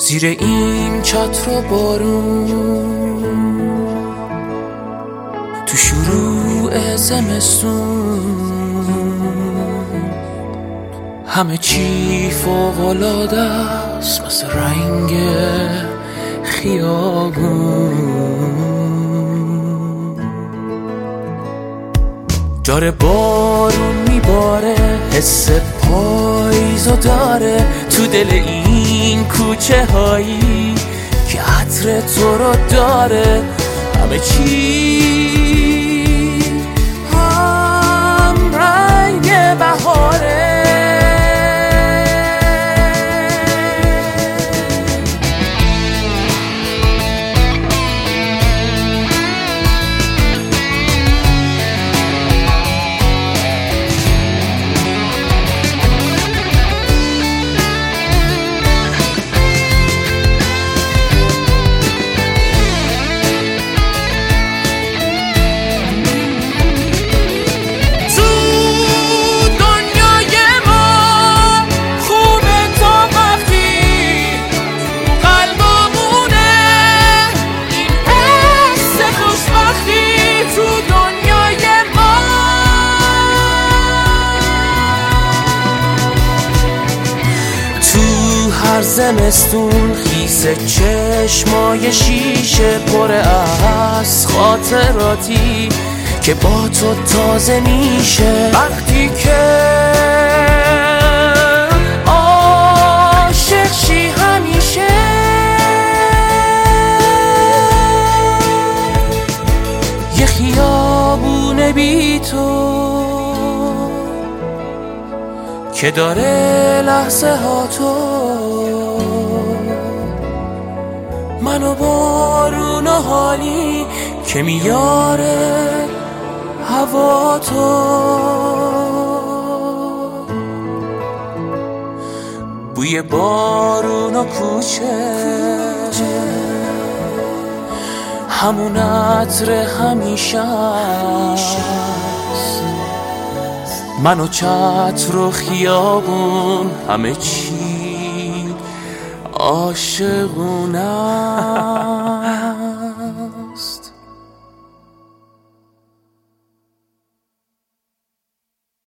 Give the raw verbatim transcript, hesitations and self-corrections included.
زیر این چتر و بارون، تو شروع زمستون همه چی فوق‌العاده است، مثل رنگ خیابون. داره بارون میباره، حس پاییزو داره تو دل این کوچه هایی که عطر تو رو داره. همه چی هم رنگ بهاره. هر زمستون خیس چشمای شیشه پر از خاطراتی که با تو تازه میشه. وقتی که عاشق شی همیشه یه خیابون بی تو که داره لحظه ها تو، من و بارون و حالی که میاره هوا تو. بوی بارون و کوچه همون عطر همیشه است. من و چتر و خیابون همه چی عاشقونم.